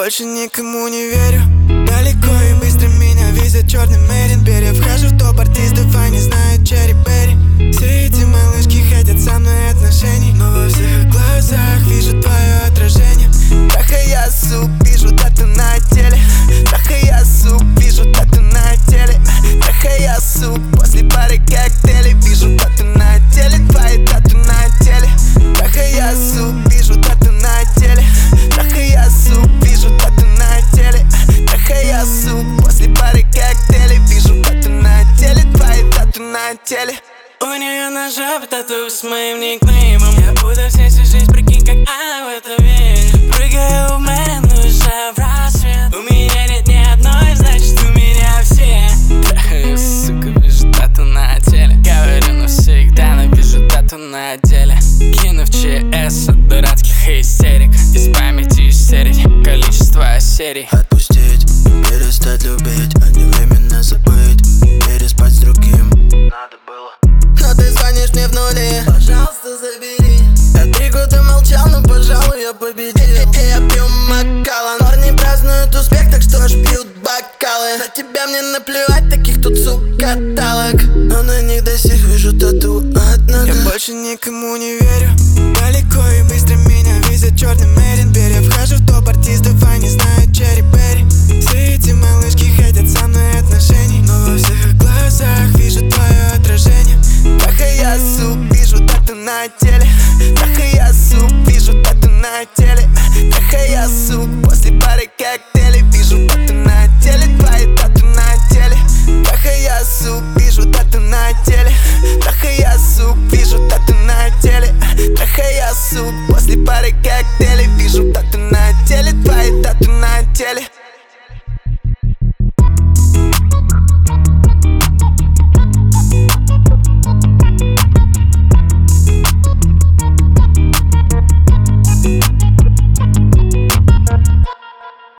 больше никому не верю. Далеко и быстро меня везет черный мерин. Перевхожу в топ артистов, они знают Черри Берри. Все эти малышки хотят со мной отношений, но во всех их глазах вижу твое отражение. Трахая суп, вижу тату на теле. Трахая суп, вижу тату на теле. Трахая суп, после пары коктейлей вижу тату на теле. Твои тату на теле. Трахая суп, вижу тату на теле. Трахая суп, вижу тату на теле. Трахая суп, после пары коктейлей вижу тату на теле. Твои тату на теле. У нее на жопе тату с моим никнеймом. Я буду всю жизнь, прикинь, как она в это верит. Прыгаю в мэрин, уже в рассвет. У меня нет ни одной, значит у меня все. Трахаю, сука, вижу тату на теле. Говорю навсегда, но вижу тату на теле. Кину в ЧС от дурацких истерик. Из памяти истерить количество серий. Отпустить, перестать любить, а не временно забыть. Переспать с другим надо было. Но ты звонишь мне в нули, Пожалуйста, забери. я 3 года молчал, но пожалуй я победил. Я пью Макалан, парни празднуют успех, так что аж пьют бокалы. На тебя мне наплевать, таких тут, сука, талок. Но на них до сих вижу тату от ног. Я больше никому не верю. Далеко и быстро меня везет черный мерин. Перевхожу в топ артистов, они знают Черри Берри. Все эти малышки хотят со мной отношений, но во всех их глазах вижу твое отражение. Трахая суп, вижу тату на теле. Трахая суп, вижу тату на теле. Трахая суп, после пары коктейлей вижу тату на теле. Твои тату на теле. Трахая суп, вижу тату на теле. Трахая суп, вижу тату на теле. Трахая суп, после пары коктейлей